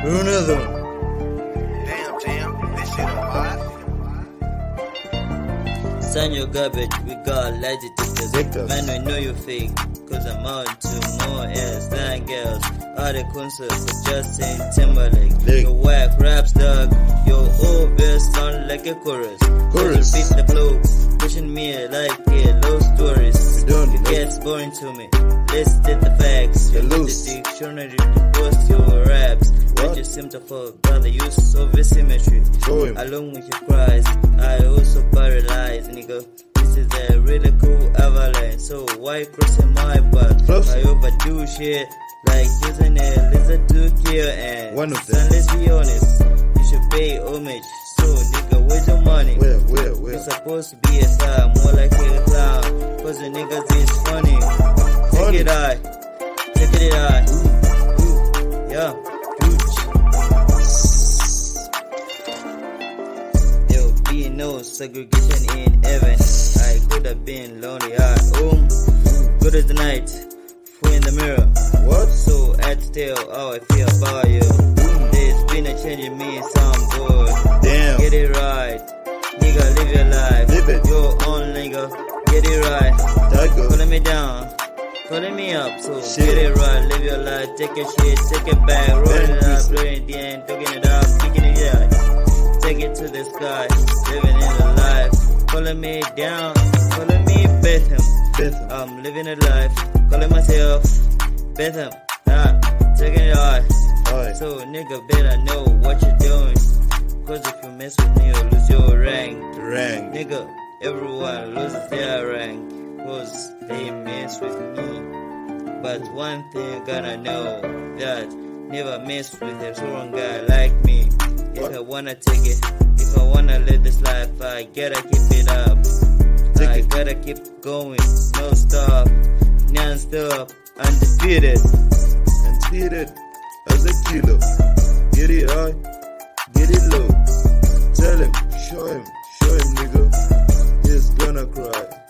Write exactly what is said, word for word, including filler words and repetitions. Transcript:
Another. Damn, Jam, this shit a lot. Sign your garbage, we got lie detectors. Detectors. Man, we know you fake, cause I'm out to more ass than girls. All the concerts of Justin Timberlake. Leg. Your whack raps, dog. Your old verse sound like a chorus. Chorus. Beat the flow, pushing me like a low stories. We done, It no? gets boring to me. Let's get the facts. You're You need loose. the dictionary to post your raps. What? What you seem to forget the use of asymmetry. Show him. Along with your cries, I also paralyze, nigga. This is a really cool avalanche. So why crossing my path? Close. I overdo shit like using a lizard to kill and One of son, them. let's be honest. You should pay homage. So nigga, where's your money? Where, where, You're where? supposed to be a star, more like a clown. Cause the niggas is funny. Funny. Take it out. Take it out. Yeah. Gooch. There'll be no segregation in heaven. I could have been lonely at home. Good as the night. Fool in the mirror. What? So I had to tell how I feel about you. There's been a change in me, so I'm good. Damn. Get it right. Nigga, live your life. Live it. Your own nigga. Get it right. That good. Calling me down. Calling me up. So Shit. get it right. Live your life. Take your shit. Take it back. Roll Damn, it up. please. Blowing the end. Talking it up. Kicking it out. Take it to the sky. Living in the life. Calling me down. Calling me Bethlehem. Bethel. I'm living a life. Calling myself Bethlehem. Ah, taking it hard. Alright. So nigga better know what you're doing. Cause if you mess with me you'll lose your rank. Rang. Nigga, everyone loses their rank. Cause they mess with me. But one thing you gotta know, that never mess with a strong guy like me. If What? I wanna take it, if I wanna live this life, I gotta keep it up. Take I it. gotta keep going, no stop, non-stop, undefeated. And treat it as a kilo. Get it high, get it low. Tell him, show him, show him, nigga. He's gonna cry.